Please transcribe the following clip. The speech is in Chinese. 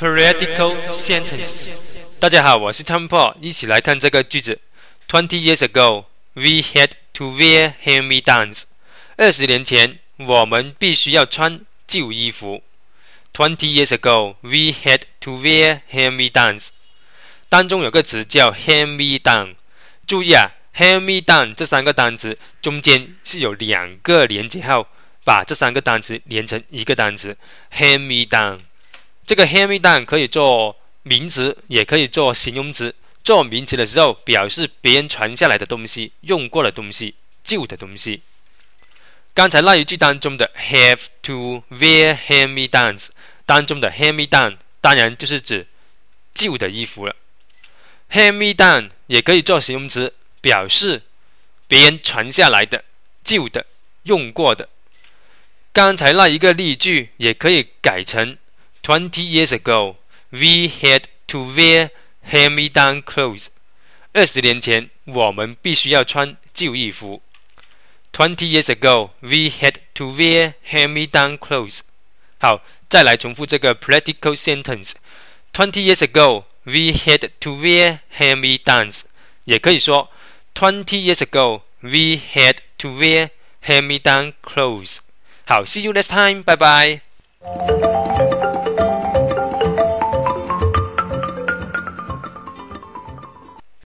Practical sentences。大家好，我是 Tom Paul， 一起来看这个句子。20 years ago, we had to wear hand-me-downs。20年前，我们必须要穿旧衣服。20 years ago, we had to wear hand-me-downs。当中有个词叫 hand-me-down， 注意啊 ，hand-me-down 这三个单词中间是有两个连接号，把这三个单词连成一个单词 hand-me-down。这个 hand-me-down 可以做名词，也可以做形容词。做名词的时候，表示别人传下来的东西、用过的东西、旧的东西。刚才那一句当中的 have to wear hand-me-downs 当中的 hand-me-down 当然就是指旧的衣服了。hand-me-down 也可以做形容词，表示别人传下来的、旧的、用过的。刚才那一个例句也可以改成20 years ago, we had to wear hand-me-down clothes. 20年前，我们必须要穿旧衣服。20 years ago, we had to wear hand-me-down clothes. 好，再来重复这个 practical sentence. 20 years ago, we had to wear hand-me-downs. 也可以说20 years ago, we had to wear hand-me-down clothes. 好 ，see you next time. 拜拜。